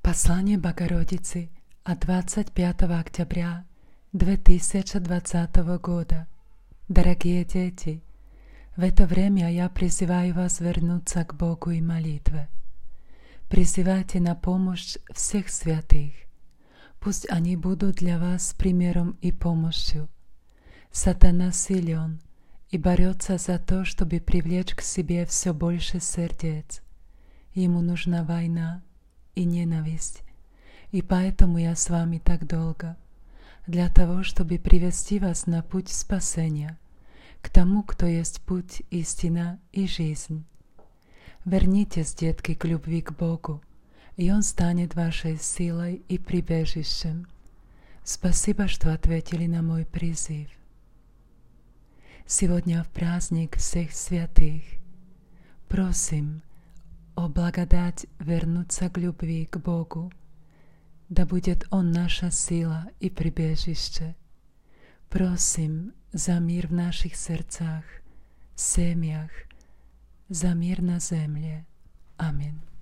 Послание Богородицы от 25 октября 2020 года. Дорогие дети, в это время я призываю вас вернуться к Богу и молитве. Призывайте на помощь всех святых. Пусть они будут для вас примером и помощью. Сатана силен и борется за то, чтобы привлечь к себе все больше сердец. Ему нужна война и ненависть. И поэтому я с вами так долго, для того, чтобы привести вас на путь спасения, к тому, кто есть путь, истина и жизнь. Вернитесь, детки, к любви к Богу, и Он станет вашей силой и прибежищем. Спасибо, что ответили на мой призыв. Сегодня в праздник всех святых просим о благодать вернуться к любви к Богу. Да будет Он наша сила и прибежище. Просим за мир в наших сердцах, семьях, за мир на земле. Аминь.